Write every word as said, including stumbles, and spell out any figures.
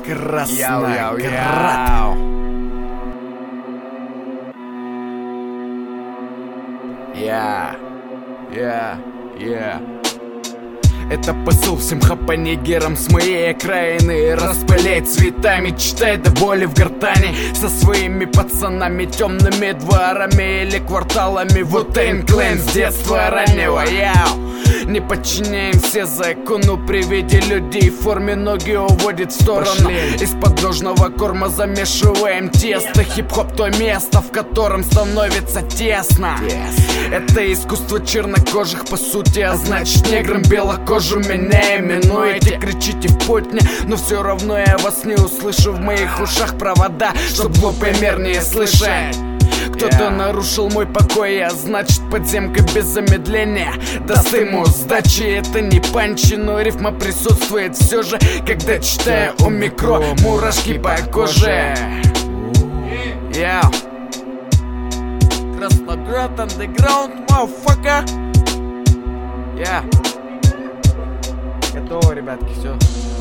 Красноград. Я, я, я. Это посыл всем хапанигерам с моей окраины. Распыляй цветами, читай до боли в гортани. Со своими пацанами, темными дворами или кварталами Wu-Tang Clan с детства раннего. Яу. Не подчиняемся закону при виде людей в форме, ноги уводит в сторону. Из подножного корма замешиваем тесто. Хип-хоп то место, в котором становится тесно. yes. Это искусство чернокожих по сути, а значит неграм белокожим меня именуете. Кричите в путне, но все равно я вас не услышу. В моих ушах провода, чтоб глупый мир не слышать. Кто-то yeah. нарушил мой покой, а значит подземка без замедления даст ему сдачи. Это не панчи, но рифма присутствует все же, когда читаю у микро, мурашки по коже. Yeah. Красноград underground, motherfucker. Yeah. Готово, ребятки, все.